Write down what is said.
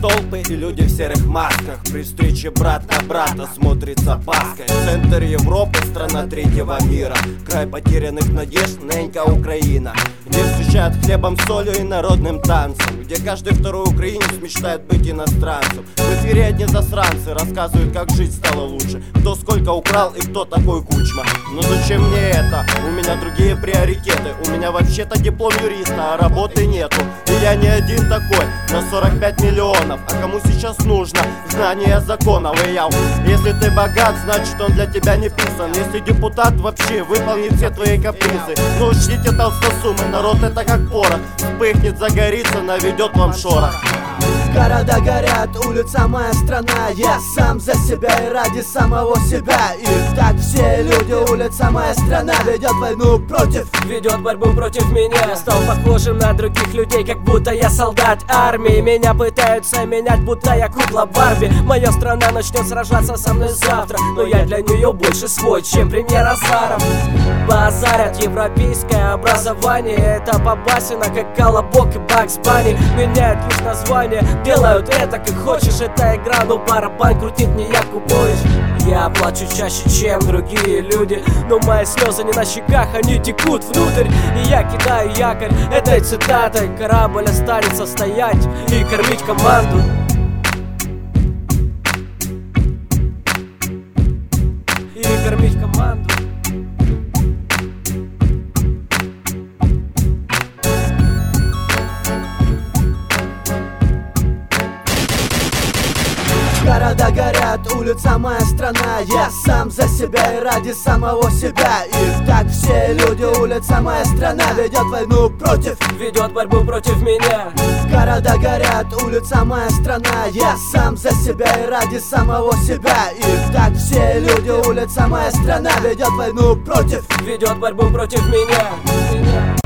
толпы и люди в серых масках. При встрече брат на брата смотрит с опаской. Центр Европы, страна третьего мира, край потерянных надежд, ненька Украина, где встречают хлебом, солью и народным танцем, где каждый второй украинец мечтает быть иностранцем. В эфире одни засранцы рассказывают, как жить стало лучше, кто сколько украл и кто такой Кучма. Но зачем мне это? У меня другие приоритеты. У меня вообще-то диплом юриста, а работы нету. И я не один такой, на 45 миллионов. А кому сейчас нужно знание законов? И я, если ты богат, значит он для тебя не писан. Если депутат вообще выполнит все твои капризы. Но учтите толстосумы, народ это как порох. Вспыхнет, загорится, наведет вам шорох. Города горят, улица моя страна. Я сам за себя и ради самого себя. И так все люди, улица моя страна. Ведет войну против, ведет борьбу против меня. Стал похожим на других людей, как будто я солдат армии. Меня пытаются менять, будто я кукла Барби. Моя страна начнет сражаться со мной завтра, но я для нее больше свой, чем премьер Азаров. Базарят европейское образование. Это побасина, как Колобок и Бакс Банни. Меняют лишь название, делают это как хочешь. Это игра, но барабан крутит не Якубович. Я плачу чаще, чем другие люди, но мои слезы не на щеках, они текут внутрь. И я кидаю якорь этой цитатой: корабль останется стоять и кормить команду. И кормить команду. города горят, улица моя страна. Я сам за себя и ради самого себя. И так все люди, улица моя страна. Ведет войну против, ведет борьбу против меня. Города горят, улица моя страна. Я сам за себя и ради самого себя. И так все люди, улица моя страна. Ведет войну против, ведет борьбу против меня.